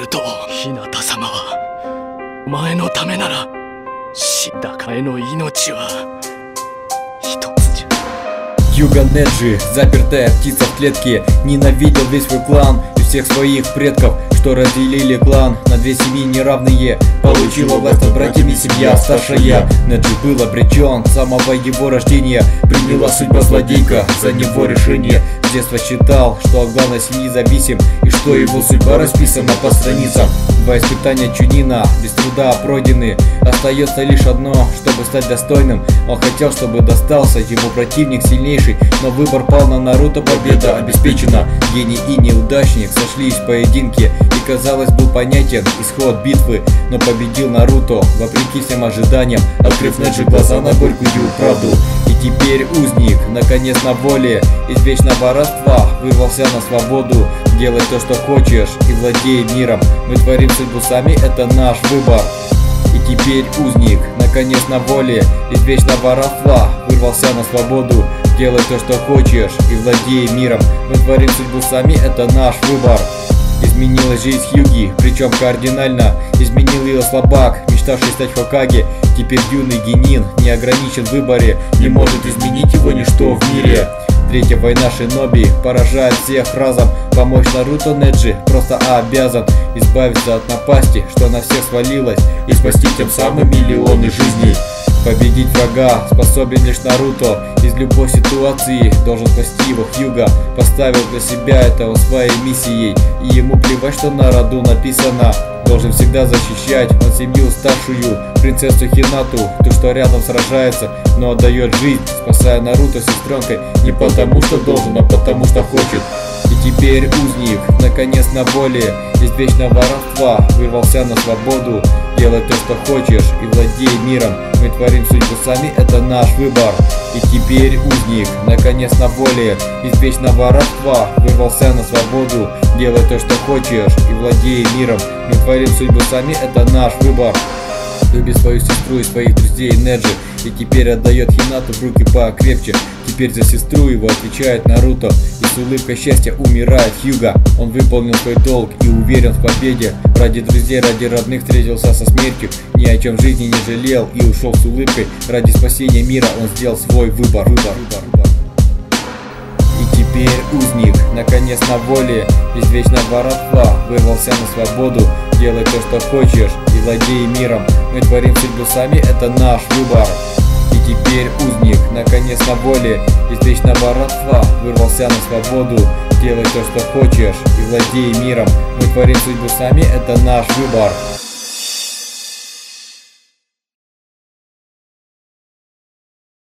ルト、日向様はお前のためなら死んだかえの命は一つじゃ。 Хьюго Неджи, запертая птица в клетке, ненавидел весь свой клан и всех своих предков, что разделили клан на две семьи неравные. Получила власть над братьями семья старшая. Неджи был обречен с самого его рождения. Приняла судьба злодейка за него решение. С детства считал, что от главной семьи зависим, и что его судьба расписана по страницам. Два испытания Чунина без труда пройдены. Остается лишь одно, чтобы стать достойным. Он хотел, чтобы достался его противник сильнейший, но выбор пал на Наруто, победа обеспечена. Гений и неудачник сошлись в поединке, и казалось был понятен исход битвы, но победил Наруто вопреки всем ожиданиям, открыв Неджи глаза на горькую правду. И теперь узник наконец на воле, из вечного рабства вырвался на свободу. Делай то, что хочешь, и владей миром. Мы творим судьбу сами, это наш выбор. И теперь узник наконец на воле, из вечного рабства вырвался на свободу. Делай то, что хочешь, и владей миром. Мы творим судьбу сами, это наш выбор. Изменилась жизнь Хьюги, причем кардинально. Изменил ее слабак, мечтавший стать Хокаге. Теперь юный генин не ограничен в выборе, не может изменить его ничто в мире. Третья война шиноби поражает всех разом. Помочь Наруто Неджи просто обязан избавиться от напасти, что на всех свалилось, и спасти тем самым миллионы жизней. Победить врага способен лишь Наруто. Из любой ситуации должен спасти его Хьюго. Поставил для себя это своей миссией, и ему плевать, что на роду написано. Должен всегда защищать он семью старшую, принцессу Хинату, ту, что рядом сражается, но отдает жизнь, спасая Наруто с сестренкой. Не потому что должен, а потому что хочет. И теперь узник наконец на воле, из вечного рабства вырвался на свободу. Делай то, что хочешь, и владей миром. Мы творим судьбу сами, это наш выбор. И теперь узник наконец на воле, из вечного рабства вырвался на свободу. Делай то, что хочешь, и владей миром. Мы творим судьбу сами, это наш выбор. Любит свою сестру и своих друзей Неджи, и теперь отдает Хинату в руки покрепче. Теперь за сестру его отвечает Наруто, и с улыбкой счастья умирает Хьюго. Он выполнил свой долг и уверен в победе. Ради друзей, ради родных встретился со смертью, ни о чем в жизни не жалел и ушел с улыбкой. Ради спасения мира он сделал свой выбор. И теперь узник наконец на воле, из вечного рабства вырвался на свободу. Делай то, что хочешь, и владей миром. Мы творим судьбу сами, это наш выбор. И теперь узник наконец на воле, из вечного рабства вырвался на свободу. Делай то, что хочешь, и владей миром. Мы творим судьбу сами, это наш выбор.